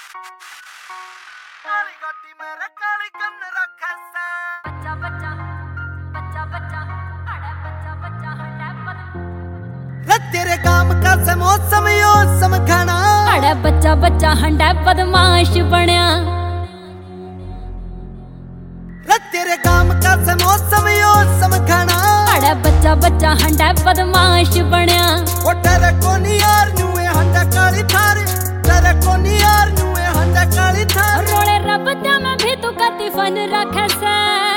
काली गाड़ी मेरे काली गन रखे से बच्चा बच्चा बच्चा बच्चा अड़े बच्चा बच्चा हटे पर तेरे काम का से मौसम यो समझना अड़े बच्चा बच्चा हंडा बदमाश बनया तेरे काम का से मौसम यो समझना अड़े बच्चा बच्चा हंडा बदमाश बनया ओ तेरे को नी यार नुए हंडा काली थार तेरे को नी यार नुए हंडा काली थार रोले रब त्या में भी तू कति फन रखे से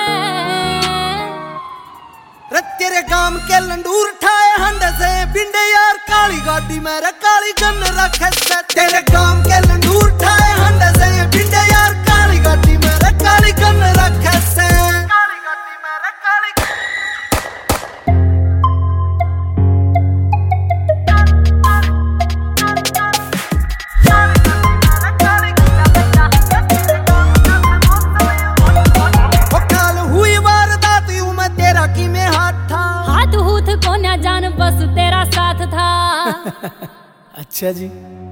तेरे काम के लंडूर ठाए हंडे से बिंडे यार काली गाड़ी मेरे काली गन रखे से तेरे काम के लंडूर ठाए हंडे से बिंडे यार काली गाड़ी मेरे काली गन रखे से काली गाड़ी मेरे काली जान बस तेरा साथ था अच्छा जी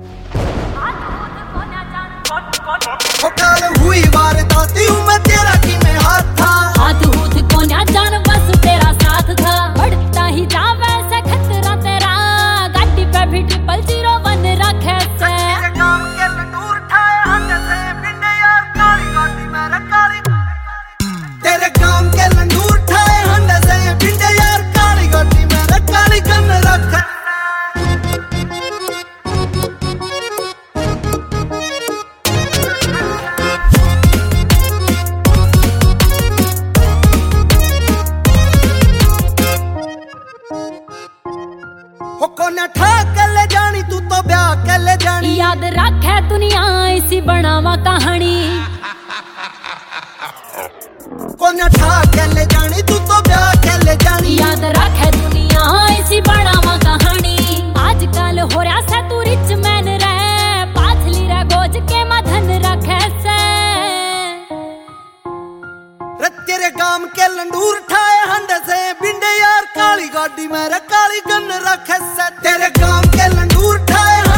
काल हुई वारदात हूँ मैं तेरा की में हाथ था हाथ हूथ को ना जान बस तेरा साथ था बढ़ता ही जा वैसे खतरा तेरा गाड़ी पे भी 001 रखे से तेरे काम के लंडूर ठाए हंडे से बिंडे यार काली गाड़ी मेरा काली तेरे काम के लंडूर ठाए हंडे से बिंडे यार काली गाड़ी मेरा काली गन रखे कोने ठाक ले जानी तू तो ब्याह के ले जानी याद रखे दुनिया ऐसी बनावा कहानी कोने ठाक ले जानी तू तो ब्याह के ले जानी याद रखे दुनिया ऐसी बनावा कहानी आजकल हो रहा से तू रिच मैन रहे पाथली रे गोज के मधन रखे से तेरे काम के लंडूर ठाए हंडे से बिंडे यार काली गाड़ी मेरे काली गन रखे से तेरे काम के लंडूर ठाए